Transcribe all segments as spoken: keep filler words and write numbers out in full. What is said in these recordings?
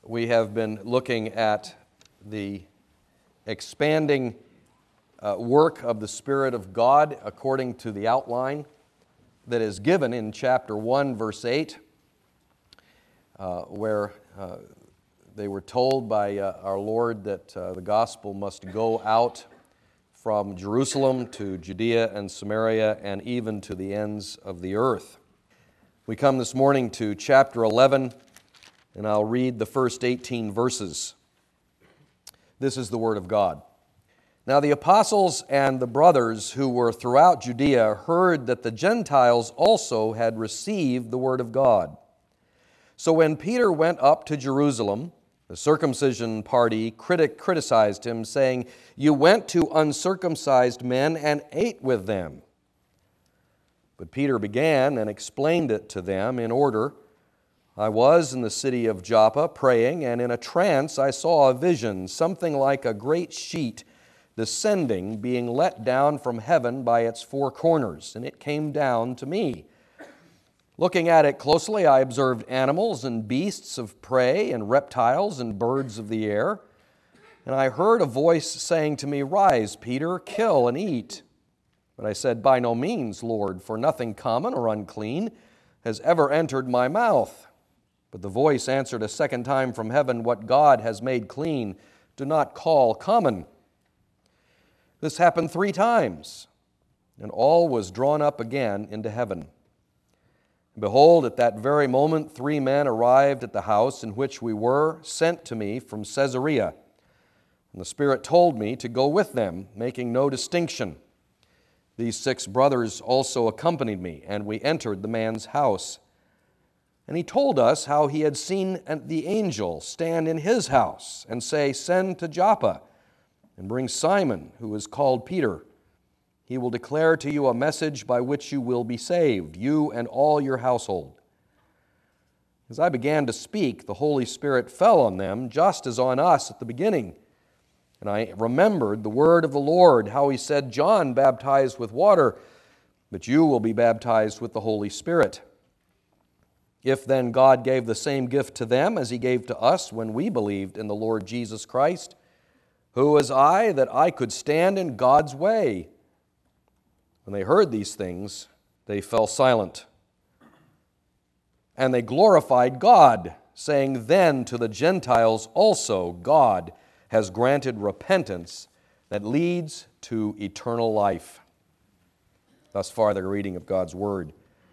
we have been looking at the expanding uh, work of the Spirit of God according to the outline that is given in chapter one, verse eight, uh, where uh, they were told by uh, our Lord that uh, the gospel must go out from Jerusalem to Judea and Samaria and even to the ends of the earth. We come this morning to chapter eleven, and I'll read the first eighteen verses. This is the Word of God. Now the apostles and the brothers who were throughout Judea heard that the Gentiles also had received the Word of God. So when Peter went up to Jerusalem, the circumcision party critic criticized him, saying, "You went to uncircumcised men and ate with them." But Peter began and explained it to them in order. "I was in the city of Joppa praying, and in a trance I saw a vision, something like a great sheet descending, being let down from heaven by its four corners, and it came down to me. Looking at it closely, I observed animals and beasts of prey and reptiles and birds of the air. And I heard a voice saying to me, 'Rise, Peter, kill and eat.' But I said, 'By no means, Lord, for nothing common or unclean has ever entered my mouth.' But the voice answered a second time from heaven, 'What God has made clean, do not call common.' This happened three times, and all was drawn up again into heaven. Behold, at that very moment, three men arrived at the house in which we were, sent to me from Caesarea. And the Spirit told me to go with them, making no distinction. These six brothers also accompanied me, and we entered the man's house. And he told us how he had seen the angel stand in his house and say, 'Send to Joppa and bring Simon, who is called Peter. He will declare to you a message by which you will be saved, you and all your household.' As I began to speak, the Holy Spirit fell on them, just as on us at the beginning. And I remembered the word of the Lord, how he said, 'John baptized with water, but you will be baptized with the Holy Spirit.' If then God gave the same gift to them as he gave to us when we believed in the Lord Jesus Christ, who was I that I could stand in God's way?" When they heard these things, they fell silent. And they glorified God, saying, "Then to the Gentiles also God has granted repentance that leads to eternal life." Thus far, the reading of God's Word.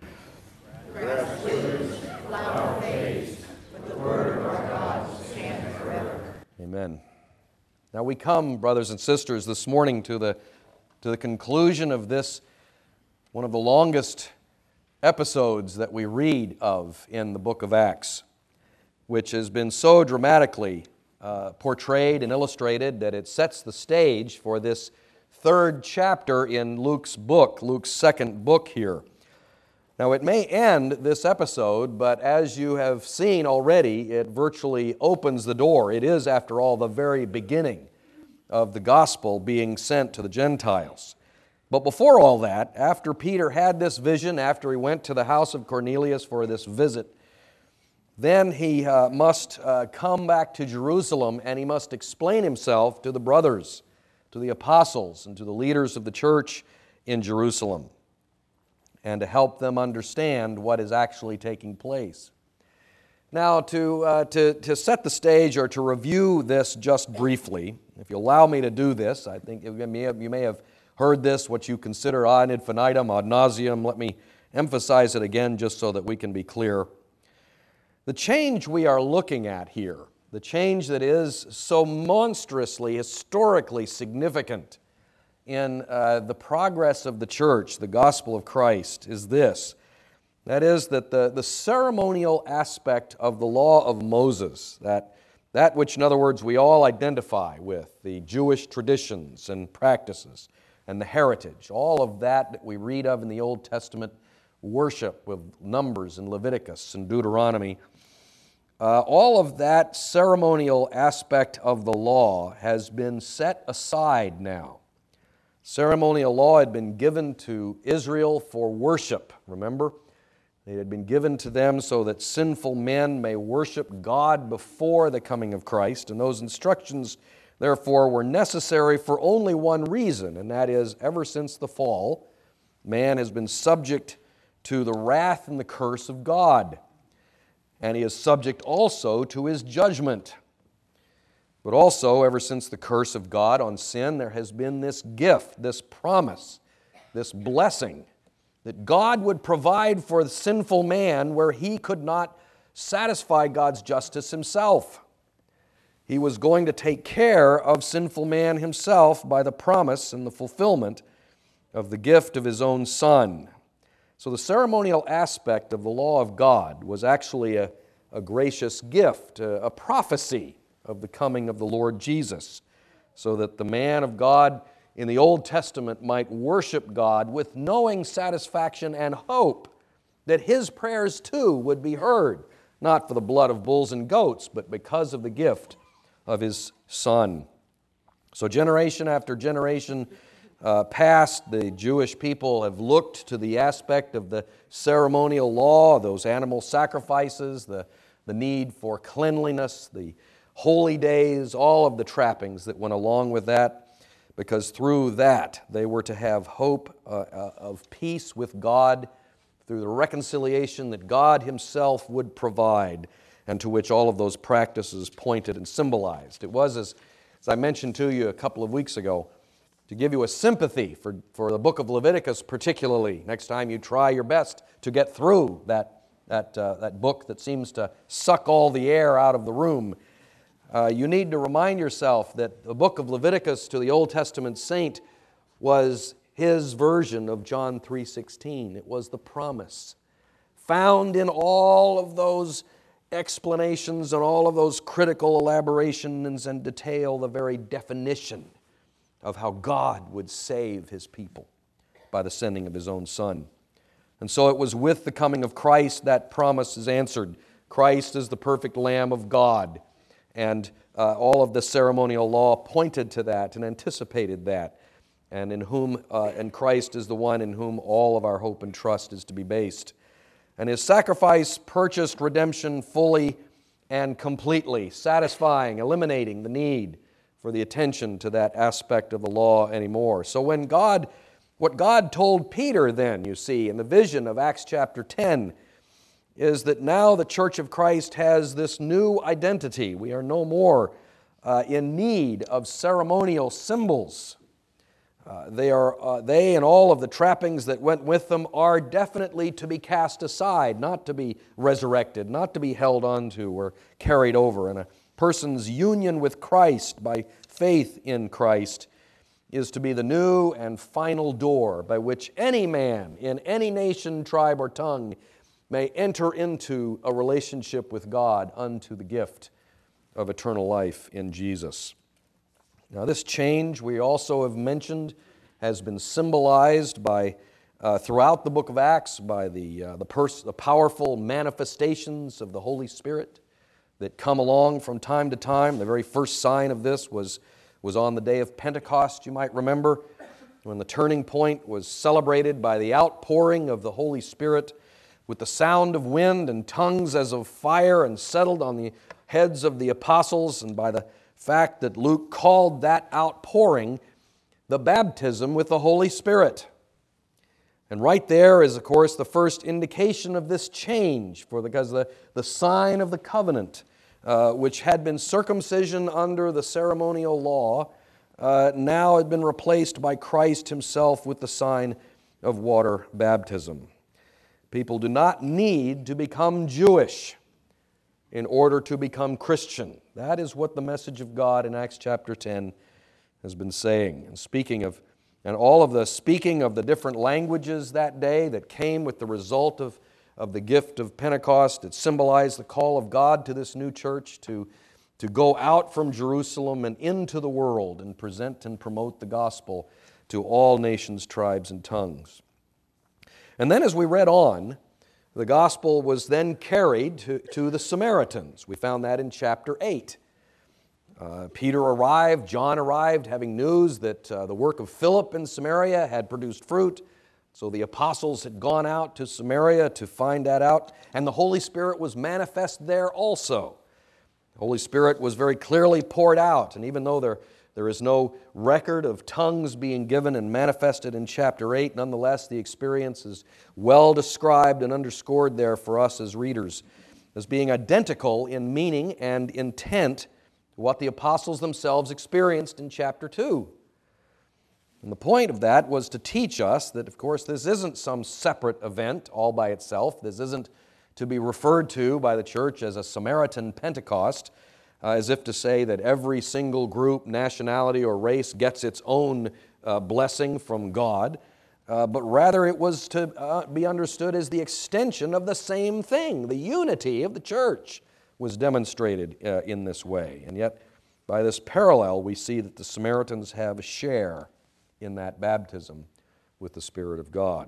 Grass withers, flower fades, but the word of our God stands forever. Amen. Now we come, brothers and sisters, this morning to the to the conclusion of this, one of the longest episodes that we read of in the book of Acts, which has been so dramatically uh, portrayed and illustrated that it sets the stage for this third chapter in Luke's book, Luke's second book here. Now it may end this episode, but as you have seen already, it virtually opens the door. It is, after all, the very beginning of the gospel being sent to the Gentiles. But before all that, after Peter had this vision, after he went to the house of Cornelius for this visit, then he uh, must uh, come back to Jerusalem and he must explain himself to the brothers, to the apostles, and to the leaders of the church in Jerusalem, and to help them understand what is actually taking place. Now, to, uh, to, to set the stage or to review this just briefly, if you allow me to do this, I think you may have, you may have heard this, what you consider ad infinitum, ad nauseum. Let me emphasize it again just so that we can be clear. The change we are looking at here, the change that is so monstrously, historically significant in uh, the progress of the church, the gospel of Christ, is this. That is that the, the ceremonial aspect of the law of Moses, that, that which, in other words, we all identify with, the Jewish traditions and practices and the heritage, all of that that we read of in the Old Testament worship with Numbers and Leviticus and Deuteronomy, uh, all of that ceremonial aspect of the law has been set aside now. Ceremonial law had been given to Israel for worship, remember? They had been given to them so that sinful men may worship God before the coming of Christ, and those instructions, therefore, were necessary for only one reason, and that is, ever since the fall, man has been subject to the wrath and the curse of God, and he is subject also to His judgment. But also, ever since the curse of God on sin, there has been this gift, this promise, this blessing, that God would provide for the sinful man where he could not satisfy God's justice himself. He was going to take care of sinful man himself by the promise and the fulfillment of the gift of His own Son. So the ceremonial aspect of the law of God was actually a, a gracious gift, a, a prophecy of the coming of the Lord Jesus, so that the man of God in the Old Testament might worship God with knowing satisfaction and hope that his prayers too would be heard, not for the blood of bulls and goats, but because of the gift of His Son. So generation after generation uh, past, the Jewish people have looked to the aspect of the ceremonial law, those animal sacrifices, the, the need for cleanliness, the holy days, all of the trappings that went along with that, because through that they were to have hope uh, uh, of peace with God through the reconciliation that God Himself would provide, and to which all of those practices pointed and symbolized. It was, as, as I mentioned to you a couple of weeks ago, to give you a sympathy for, for the book of Leviticus particularly. Next time you try your best to get through that, that, uh, that book that seems to suck all the air out of the room, Uh, you need to remind yourself that the book of Leviticus to the Old Testament saint was his version of John three sixteen. It was the promise found in all of those explanations and all of those critical elaborations and detail, the very definition of how God would save His people by the sending of His own Son. And so it was with the coming of Christ that promise is answered. Christ is the perfect Lamb of God. And uh, all of the ceremonial law pointed to that and anticipated that, and in whom, uh, and Christ is the one in whom all of our hope and trust is to be based. And His sacrifice purchased redemption fully and completely, satisfying, eliminating the need for the attention to that aspect of the law anymore. So when God, what God told Peter then, you see, in the vision of Acts chapter ten, is that now the Church of Christ has this new identity. We are no more uh, in need of ceremonial symbols. Uh, they, are, uh, they and all of the trappings that went with them are definitely to be cast aside, not to be resurrected, not to be held onto or carried over. And a person's union with Christ by faith in Christ is to be the new and final door by which any man in any nation, tribe, or tongue may enter into a relationship with God unto the gift of eternal life in Jesus. Now this change, we also have mentioned, has been symbolized by, uh, throughout the book of Acts, by the, uh, the, pers- the powerful manifestations of the Holy Spirit that come along from time to time. The very first sign of this was, was on the day of Pentecost, you might remember, when the turning point was celebrated by the outpouring of the Holy Spirit with the sound of wind and tongues as of fire, and settled on the heads of the apostles, and by the fact that Luke called that outpouring the baptism with the Holy Spirit. And right there is, of course, the first indication of this change, for because the, the sign of the covenant, uh, which had been circumcision under the ceremonial law, uh, now had been replaced by Christ Himself with the sign of water baptism. People do not need to become Jewish in order to become Christian. That is what the message of God in Acts chapter ten has been saying. And speaking of, and all of the speaking of the different languages that day that came with the result of, of the gift of Pentecost, it symbolized the call of God to this new church to, to go out from Jerusalem and into the world and present and promote the gospel to all nations, tribes, and tongues. And then as we read on, the gospel was then carried to, to the Samaritans. We found that in chapter eight. Uh, Peter arrived, John arrived, having news that uh, the work of Philip in Samaria had produced fruit. So the apostles had gone out to Samaria to find that out, and the Holy Spirit was manifest there also. The Holy Spirit was very clearly poured out, and even though there, there is no record of tongues being given and manifested in chapter eight, nonetheless the experience is well described and underscored there for us as readers as being identical in meaning and intent to what the apostles themselves experienced in chapter two. And the point of that was to teach us that, of course, this isn't some separate event all by itself. This isn't to be referred to by the church as a Samaritan Pentecost, uh, as if to say that every single group, nationality, or race gets its own uh, blessing from God, uh, but rather it was to uh, be understood as the extension of the same thing. The unity of the church was demonstrated uh, in this way. And yet, by this parallel, we see that the Samaritans have a share in that baptism with the Spirit of God.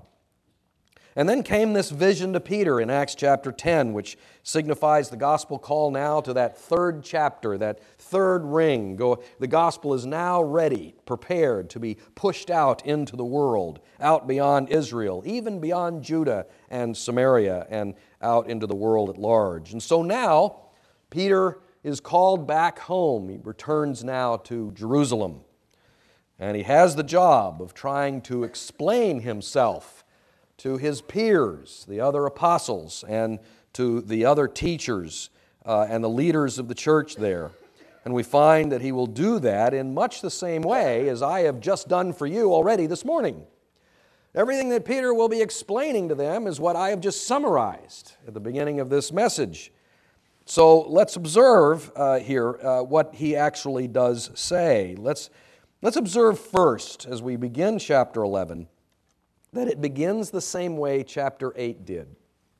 And then came this vision to Peter in Acts chapter ten, which signifies the gospel call now to that third chapter, that third ring. Go, the gospel is now ready, prepared to be pushed out into the world, out beyond Israel, even beyond Judah and Samaria, and out into the world at large. And so now, Peter is called back home. He returns now to Jerusalem. And he has the job of trying to explain himself to his peers, the other apostles, and to the other teachers uh, and the leaders of the church there. And we find that he will do that in much the same way as I have just done for you already this morning. Everything that Peter will be explaining to them is what I have just summarized at the beginning of this message. So let's observe uh, here uh, what he actually does say. Let's Let's observe first, as we begin chapter eleven, that it begins the same way chapter eight did.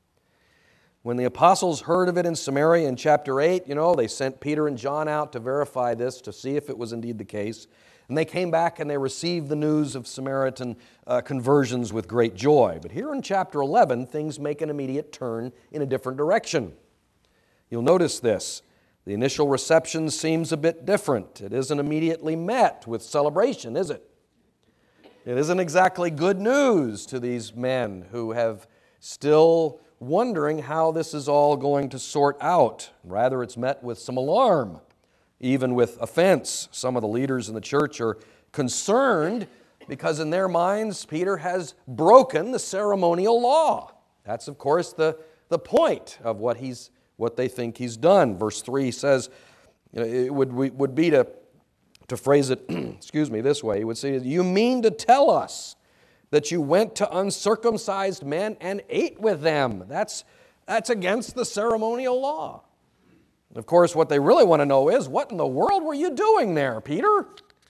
When the apostles heard of it in Samaria in chapter eight, you know, they sent Peter and John out to verify this, to see if it was indeed the case. And they came back and they received the news of Samaritan uh, conversions with great joy. But here in chapter eleven, things make an immediate turn in a different direction. You'll notice this. The initial reception seems a bit different. It isn't immediately met with celebration, is it? It isn't exactly good news to these men who have still wondering how this is all going to sort out. Rather, it's met with some alarm, even with offense. Some of the leaders in the church are concerned because in their minds, Peter has broken the ceremonial law. That's, of course, the, the point of what he's what they think he's done. Verse three says, you know, it would, would be to, to phrase it, excuse me, this way. He would say, you mean to tell us that you went to uncircumcised men and ate with them? That's, that's against the ceremonial law. Of course, what they really want to know is, what in the world were you doing there, Peter?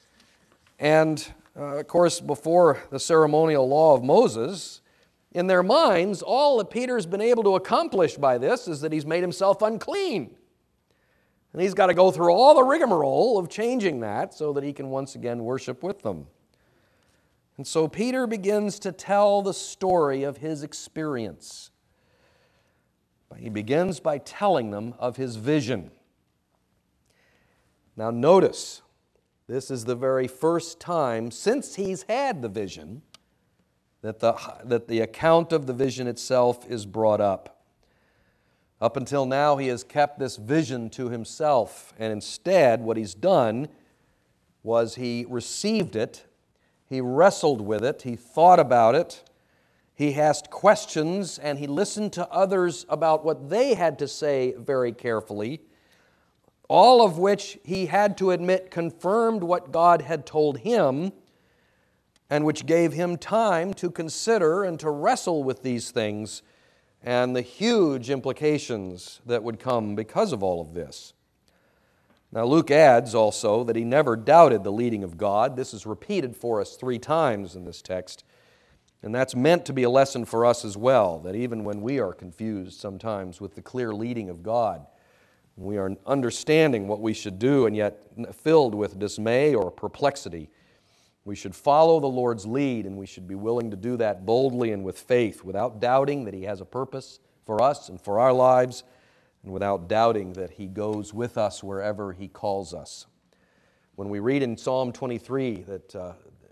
And, uh, of course, before the ceremonial law of Moses, in their minds, all that Peter's been able to accomplish by this is that he's made himself unclean. And he's got to go through all the rigmarole of changing that so that he can once again worship with them. And so Peter begins to tell the story of his experience. He begins by telling them of his vision. Now notice, this is the very first time since he's had the vision that the, that the account of the vision itself is brought up. Up until now, he has kept this vision to himself, and instead what he's done was he received it, he wrestled with it, he thought about it, he asked questions, and he listened to others about what they had to say very carefully, all of which he had to admit confirmed what God had told him, and which gave him time to consider and to wrestle with these things and the huge implications that would come because of all of this. Now, Luke adds also that he never doubted the leading of God. This is repeated for us three times in this text, and that's meant to be a lesson for us as well, that even when we are confused sometimes with the clear leading of God, we are understanding what we should do and yet filled with dismay or perplexity, we should follow the Lord's lead, and we should be willing to do that boldly and with faith, without doubting that He has a purpose for us and for our lives, and without doubting that He goes with us wherever He calls us. When we read in Psalm twenty-three that uh,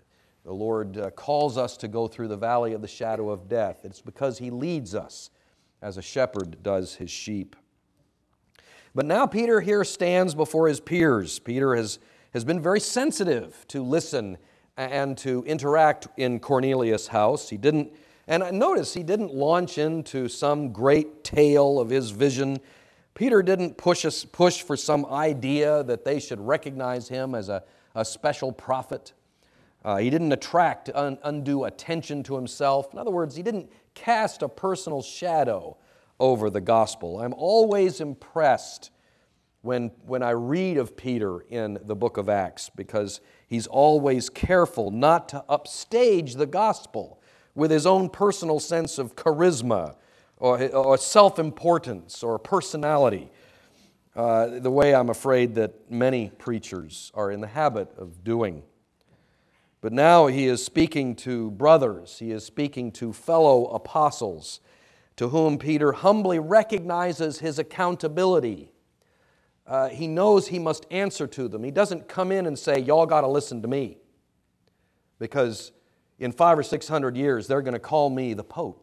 The Lord uh, calls us to go through the valley of the shadow of death. It's because He leads us as a shepherd does his sheep. But now Peter here stands before his peers. Peter has, has been very sensitive to listen and to interact in Cornelius' house. He didn't, and notice he didn't launch into some great tale of his vision. Peter didn't push us, push for some idea that they should recognize him as a, a special prophet. Uh, he didn't attract un, undue attention to himself. In other words, he didn't cast a personal shadow over the gospel. I'm always impressed when, when I read of Peter in the book of Acts, because he's always careful not to upstage the gospel with his own personal sense of charisma or, or self-importance or personality, uh, the way I'm afraid that many preachers are in the habit of doing. But now he is speaking to brothers, he is speaking to fellow apostles, to whom Peter humbly recognizes his accountability. Uh, he knows he must answer to them. He doesn't come in and say, y'all got to listen to me, because in five or six hundred years, they're going to call me the Pope.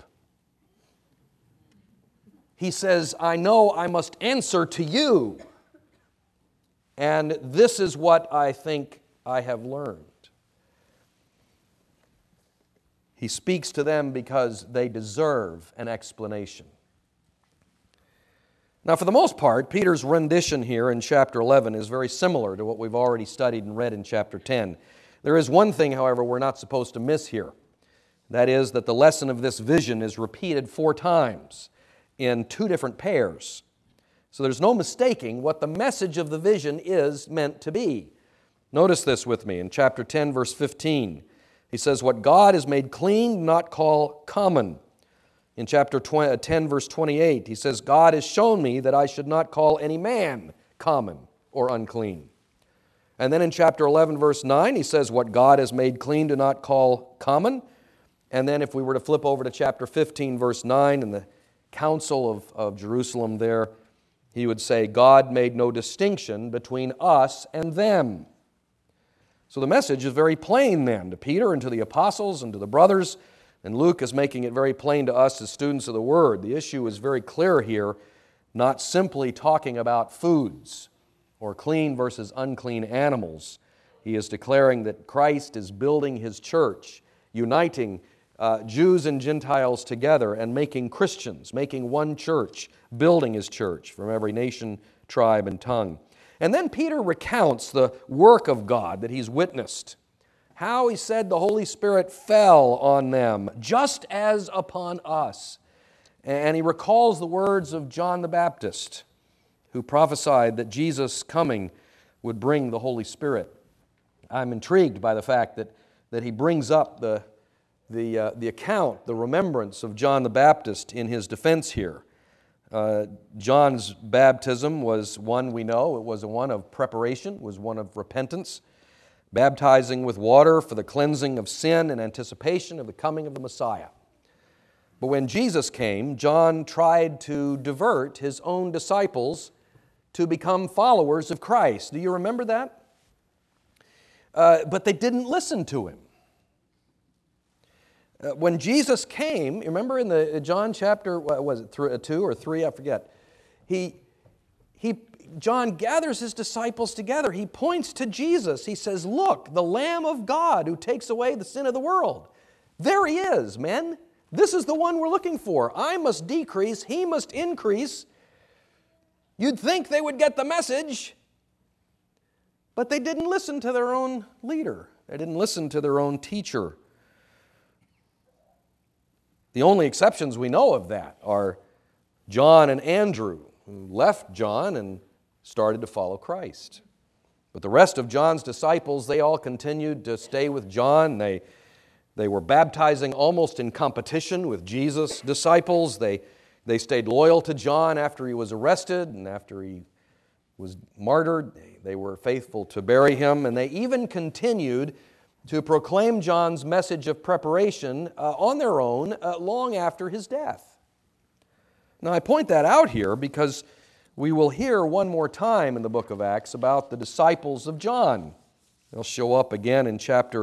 He says, I know I must answer to you, and this is what I think I have learned. He speaks to them because they deserve an explanation. Now, for the most part, Peter's rendition here in chapter eleven is very similar to what we've already studied and read in chapter ten. There is one thing, however, we're not supposed to miss here. That is that the lesson of this vision is repeated four times in two different pairs. So there's no mistaking what the message of the vision is meant to be. Notice this with me in chapter ten, verse fifteen. He says, what God has made clean, do not call common. In chapter ten, verse twenty-eight, he says, God has shown me that I should not call any man common or unclean. And then in chapter eleven, verse nine, he says, what God has made clean, do not call common. And then if we were to flip over to chapter fifteen, verse nine, in the Council of, of Jerusalem there, he would say, God made no distinction between us and them. So the message is very plain then to Peter and to the apostles and to the brothers, and Luke is making it very plain to us as students of the Word. The issue is very clear here, not simply talking about foods or clean versus unclean animals. He is declaring that Christ is building His church, uniting uh, Jews and Gentiles together and making Christians, making one church, building His church from every nation, tribe, and tongue. And then Peter recounts the work of God that he's witnessed. How, he said, the Holy Spirit fell on them, just as upon us. And he recalls the words of John the Baptist, who prophesied that Jesus' coming would bring the Holy Spirit. I'm intrigued by the fact that, that he brings up the, the, uh, the account, the remembrance of John the Baptist in his defense here. Uh, John's baptism was one we know. It was a one of preparation, was one of repentance, baptizing with water for the cleansing of sin in anticipation of the coming of the Messiah. But when Jesus came, John tried to divert his own disciples to become followers of Christ. Do you remember that? Uh, but they didn't listen to him. Uh, when Jesus came, remember in the John chapter, what was it, th- two or three, I forget, he, he, John gathers his disciples together. He points to Jesus. He says, look, the Lamb of God who takes away the sin of the world. There He is, men. This is the one we're looking for. I must decrease, He must increase. You'd think they would get the message, but they didn't listen to their own leader. They didn't listen to their own teacher. The only exceptions we know of that are John and Andrew, who left John and started to follow Christ. But the rest of John's disciples, they all continued to stay with John. They, they were baptizing almost in competition with Jesus' disciples. They, they stayed loyal to John after he was arrested and after he was martyred. They, they were faithful to bury him, and they even continued to proclaim John's message of preparation uh, on their own uh, long after his death. Now, I point that out here because we will hear one more time in the book of Acts about the disciples of John. They'll show up again in chapter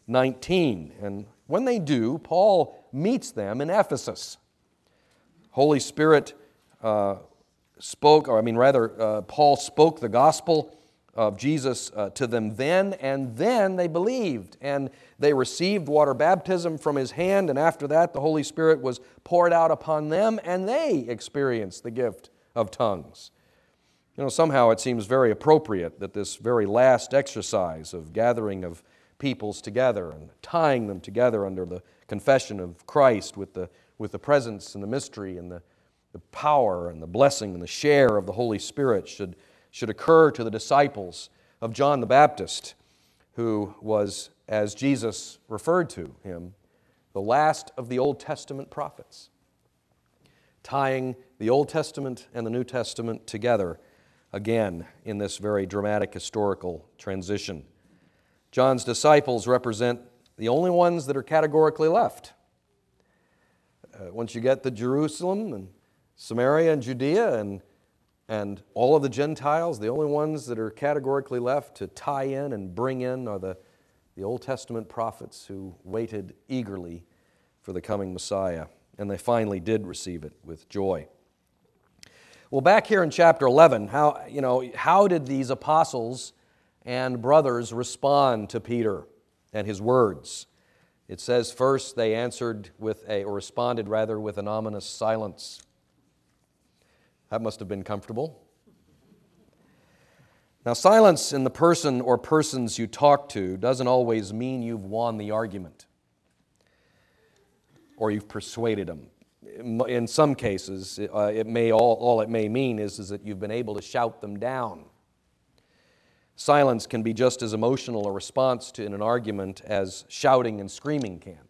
nineteen. And when they do, Paul meets them in Ephesus. Holy Spirit uh, spoke, or I mean rather, uh, Paul spoke the gospel of Jesus uh, to them then, and then they believed, and they received water baptism from His hand, and after that the Holy Spirit was poured out upon them, and they experienced the gift of tongues. You know, somehow it seems very appropriate that this very last exercise of gathering of peoples together and tying them together under the confession of Christ with the, with the presence and the mystery and the, the power and the blessing and the share of the Holy Spirit should should occur to the disciples of John the Baptist, who was, as Jesus referred to him, the last of the Old Testament prophets, tying the Old Testament and the New Testament together again in this very dramatic historical transition. John's disciples represent the only ones that are categorically left. Uh, once you get to Jerusalem and Samaria and Judea and And all of the Gentiles, the only ones that are categorically left to tie in and bring in are the, the Old Testament prophets who waited eagerly for the coming Messiah. And they finally did receive it with joy. Well, back here in chapter eleven, how, you know, how did these apostles and brothers respond to Peter and his words? It says first they answered with a, or responded rather, with an ominous silence. That must have been comfortable. Now, silence in the person or persons you talk to doesn't always mean you've won the argument or you've persuaded them. In some cases, uh, it may all, all it may mean is, is that you've been able to shout them down. Silence can be just as emotional a response to in an argument as shouting and screaming can.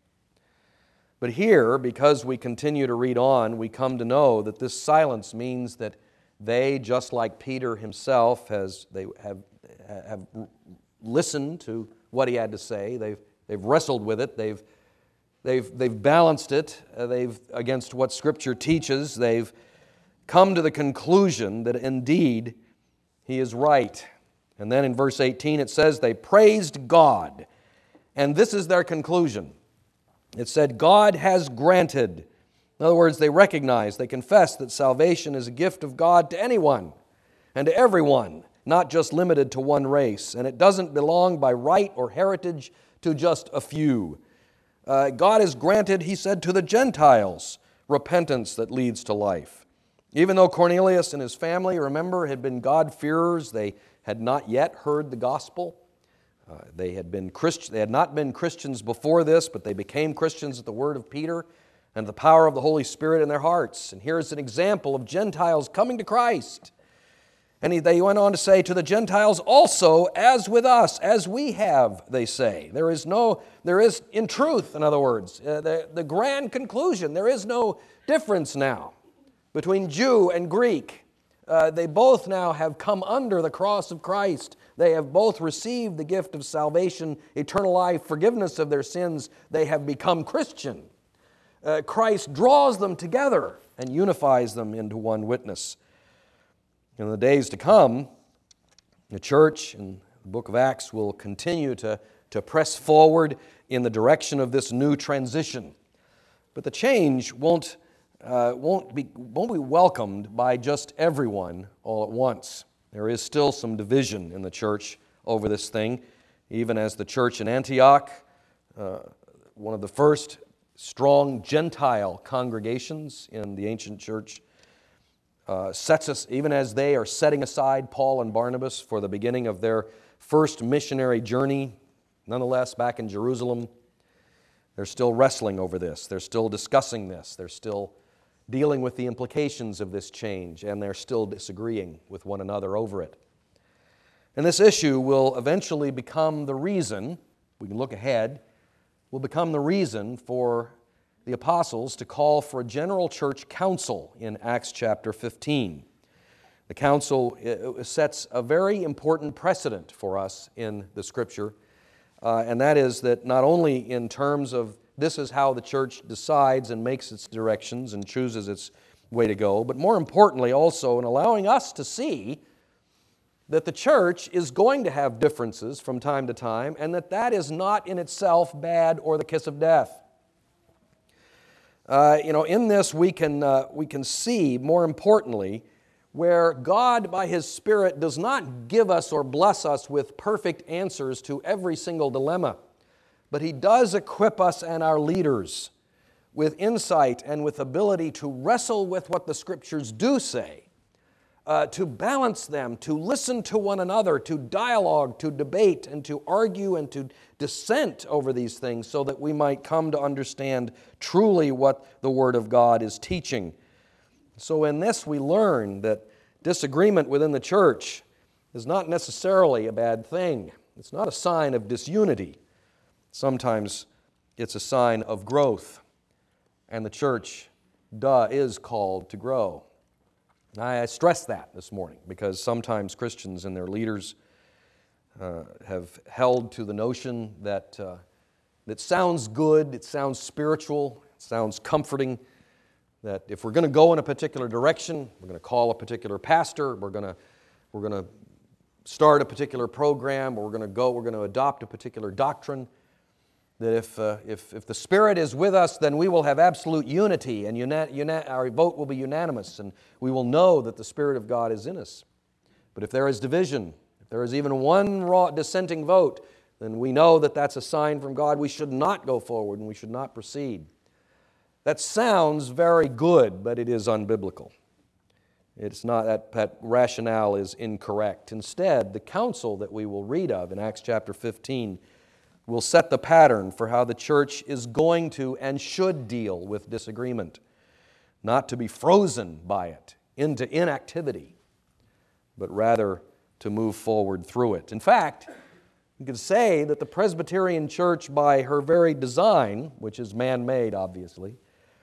But here, because we continue to read on, we come to know that this silence means that they, just like Peter himself, has they have, have listened to what he had to say. They've, they've wrestled with it. They've, they've, they've balanced it uh, they've, against what Scripture teaches. They've come to the conclusion that indeed he is right. And then in verse eighteen it says they praised God. And this is their conclusion. It said, God has granted. In other words, they recognize, they confess that salvation is a gift of God to anyone and to everyone, not just limited to one race. And it doesn't belong by right or heritage to just a few. Uh, God has granted, he said, to the Gentiles repentance that leads to life. Even though Cornelius and his family, remember, had been God-fearers, they had not yet heard the gospel. Uh, they had been Christ- they had not been Christians before this, but they became Christians at the word of Peter and the power of the Holy Spirit in their hearts. And here's an example of Gentiles coming to Christ. And he, they went on to say, to the Gentiles also, as with us, as we have, they say. There is no, there is, in truth, in other words, uh, the, the grand conclusion, there is no difference now between Jew and Greek. Uh, they both now have come under the cross of Christ. They have both received the gift of salvation, eternal life, forgiveness of their sins. They have become Christian. Uh, Christ draws them together and unifies them into one witness. In the days to come, the church and the book of Acts will continue to, to press forward in the direction of this new transition. But the change won't Uh, won't be, won't be welcomed by just everyone all at once. There is still some division in the church over this thing, even as the church in Antioch, uh, one of the first strong Gentile congregations in the ancient church, uh, sets us, even as they are setting aside Paul and Barnabas for the beginning of their first missionary journey, nonetheless back in Jerusalem, they're still wrestling over this. They're still discussing this. They're still dealing with the implications of this change, and they're still disagreeing with one another over it. And this issue will eventually become the reason, we can look ahead, will become the reason for the apostles to call for a general church council in Acts chapter fifteen. The council sets a very important precedent for us in the Scripture, uh, and that is that not only in terms of this is how the church decides and makes its directions and chooses its way to go, but more importantly also in allowing us to see that the church is going to have differences from time to time, and that that is not in itself bad or the kiss of death. Uh, you know, in this we can, uh, we can see, more importantly, where God, by His Spirit, does not give us or bless us with perfect answers to every single dilemma, but He does equip us and our leaders with insight and with ability to wrestle with what the Scriptures do say, uh, to balance them, to listen to one another, to dialogue, to debate, and to argue and to dissent over these things so that we might come to understand truly what the Word of God is teaching. So in this we learn that disagreement within the church is not necessarily a bad thing. It's not a sign of disunity. Sometimes it's a sign of growth. And the church, duh, is called to grow. I stress that this morning because sometimes Christians and their leaders uh, have held to the notion that uh, that sounds good, it sounds spiritual, it sounds comforting, that if we're going to go in a particular direction, we're going to call a particular pastor, we're going to we're going to start a particular program, or we're going to go, we're going to adopt a particular doctrine, that if, uh, if, if the Spirit is with us, then we will have absolute unity, and uni- uni- our vote will be unanimous, and we will know that the Spirit of God is in us. But if there is division, if there is even one raw dissenting vote, then we know that that's a sign from God. We should not go forward, and we should not proceed. That sounds very good, but it is unbiblical. It's not that, that rationale is incorrect. Instead, the counsel that we will read of in Acts chapter fifteen will set the pattern for how the church is going to and should deal with disagreement, not to be frozen by it into inactivity, but rather to move forward through it. In fact, you could say that the Presbyterian Church, by her very design, which is man-made, obviously,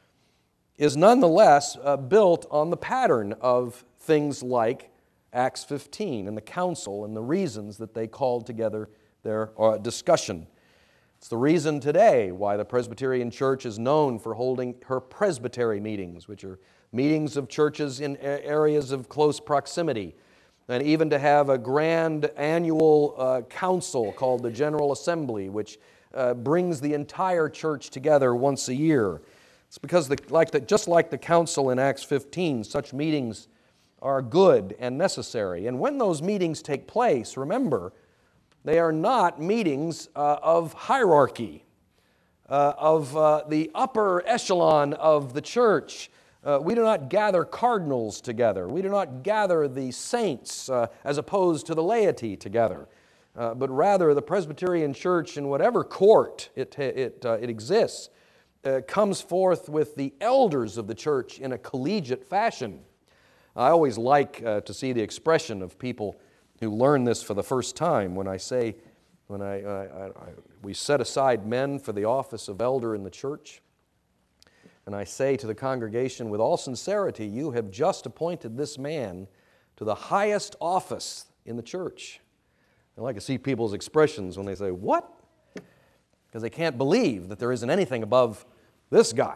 is nonetheless uh, built on the pattern of things like Acts fifteen and the council and the reasons that they called together their uh, discussion. It's the reason today why the Presbyterian Church is known for holding her presbytery meetings, which are meetings of churches in areas of close proximity, and even to have a grand annual uh, council called the General Assembly, which uh, brings the entire church together once a year. It's because, the, like the, just like the council in Acts fifteen, such meetings are good and necessary. And when those meetings take place, remember, they are not meetings uh, of hierarchy, uh, of uh, the upper echelon of the church. Uh, we do not gather cardinals together. We do not gather the saints uh, as opposed to the laity together. Uh, but rather, the Presbyterian Church, in whatever court it, it, uh, it exists, uh, comes forth with the elders of the church in a collegiate fashion. I always like uh, to see the expression of people who learn this for the first time when I say, when I, I, I, we set aside men for the office of elder in the church, and I say to the congregation with all sincerity, you have just appointed this man to the highest office in the church. I like to see people's expressions when they say, what? Because they can't believe that there isn't anything above this guy.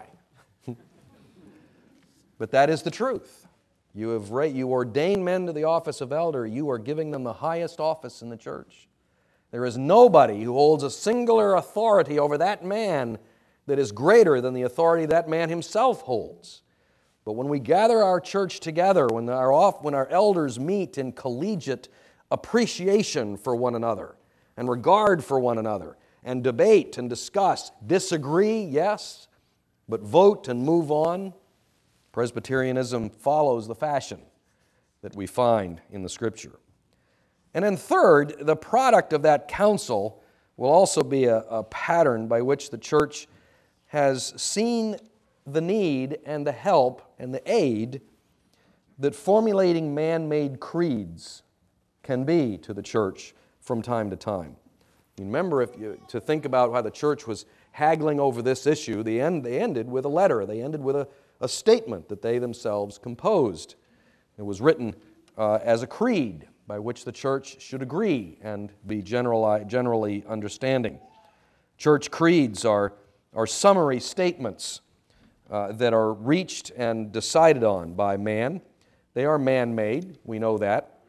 But that is the truth. You have you ordain men to the office of elder, you are giving them the highest office in the church. There is nobody who holds a singular authority over that man that is greater than the authority that man himself holds. But when we gather our church together, when our, off, when our elders meet in collegiate appreciation for one another and regard for one another and debate and discuss, disagree, yes, but vote and move on, Presbyterianism follows the fashion that we find in the Scripture. And then third, the product of that counsel will also be a, a pattern by which the church has seen the need and the help and the aid that formulating man-made creeds can be to the church from time to time. You remember, if you, to think about how the church was haggling over this issue, the end, they ended with a letter. They ended with a, a statement that they themselves composed. It was written uh, as a creed by which the church should agree and be generally, generally understanding. Church creeds are, are summary statements uh, that are reached and decided on by man. They are man-made, we know that.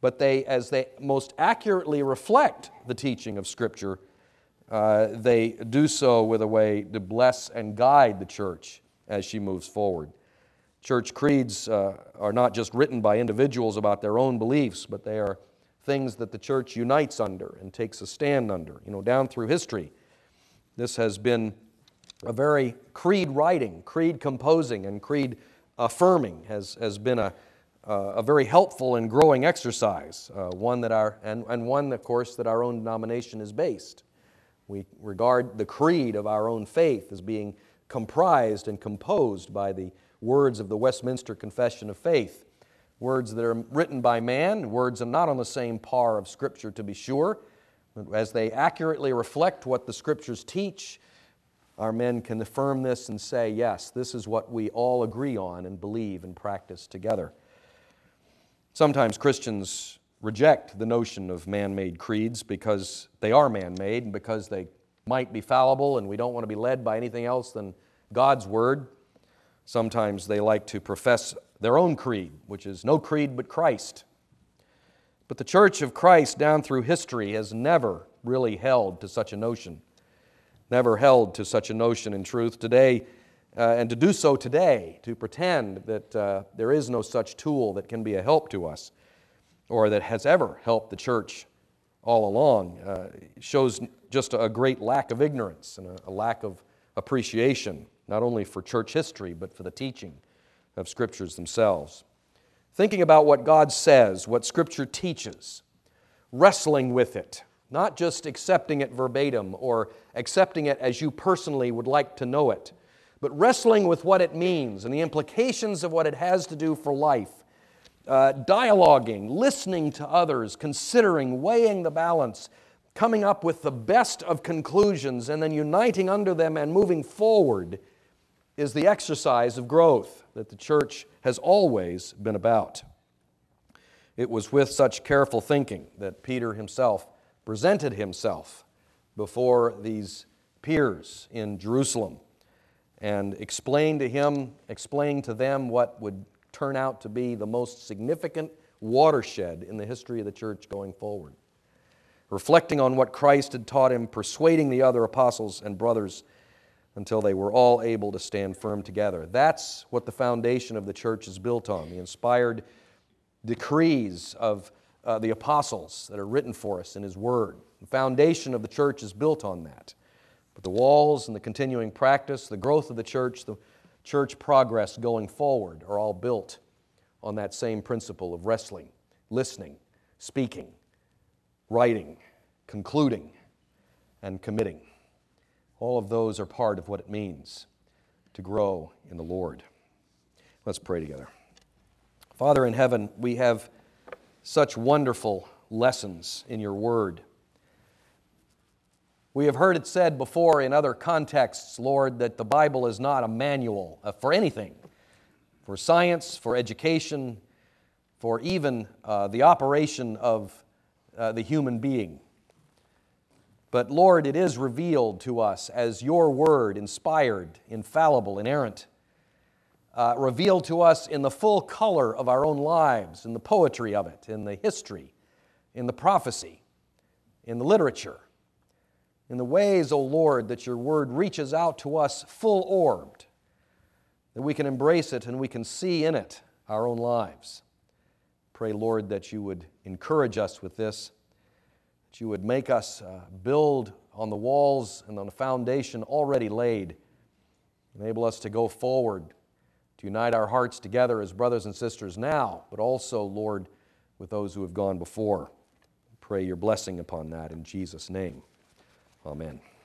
but they, as they most accurately reflect the teaching of Scripture, uh, they do so with a way to bless and guide the church as she moves forward. Church creeds uh, are not just written by individuals about their own beliefs, but they are things that the church unites under and takes a stand under. You know, down through history, this has been a very creed writing, creed composing, and creed affirming has, has been a, uh, a very helpful and growing exercise, uh, one that our, and, and one, of course, that our own denomination is based. We regard the creed of our own faith as being comprised and composed by the words of the Westminster Confession of Faith, words that are written by man, words are not on the same par of Scripture to be sure, but as they accurately reflect what the Scriptures teach, our men can affirm this and say, yes, this is what we all agree on and believe and practice together. Sometimes Christians reject the notion of man-made creeds because they are man-made and because they might be fallible and we don't want to be led by anything else than God's Word. Sometimes they like to profess their own creed, which is no creed but Christ. But the Church of Christ down through history has never really held to such a notion. Never held to such a notion in truth. Today, uh, and to do so today, to pretend that uh, there is no such tool that can be a help to us or that has ever helped the church all along, uh, shows just a great lack of ignorance and a, a lack of appreciation, not only for church history, but for the teaching of Scriptures themselves. Thinking about what God says, what Scripture teaches, wrestling with it, not just accepting it verbatim or accepting it as you personally would like to know it, but wrestling with what it means and the implications of what it has to do for life, uh, dialoguing, listening to others, considering, weighing the balance, coming up with the best of conclusions and then uniting under them and moving forward is the exercise of growth that the church has always been about. It was with such careful thinking that Peter himself presented himself before these peers in Jerusalem and explained to him, explained to them what would turn out to be the most significant watershed in the history of the church going forward. Reflecting on what Christ had taught him, persuading the other apostles and brothers until they were all able to stand firm together. That's what the foundation of the church is built on, the inspired decrees of uh, the apostles that are written for us in His Word. The foundation of the church is built on that. But the walls and the continuing practice, the growth of the church, the church progress going forward are all built on that same principle of wrestling, listening, speaking, writing, concluding, and committing. All of those are part of what it means to grow in the Lord. Let's pray together. Father in heaven, we have such wonderful lessons in your word. We have heard it said before in other contexts, Lord, that the Bible is not a manual for anything, for science, for education, for even uh, the operation of uh, the human being. But Lord, it is revealed to us as your word, inspired, infallible, inerrant, uh, revealed to us in the full color of our own lives, in the poetry of it, in the history, in the prophecy, in the literature, in the ways, O Lord, that your word reaches out to us full-orbed, that we can embrace it and we can see in it our own lives. Pray, Lord, that you would encourage us with this, that you would make us uh, build on the walls and on the foundation already laid. Enable us to go forward, to unite our hearts together as brothers and sisters now, but also, Lord, with those who have gone before. Pray your blessing upon that in Jesus' name. Amen.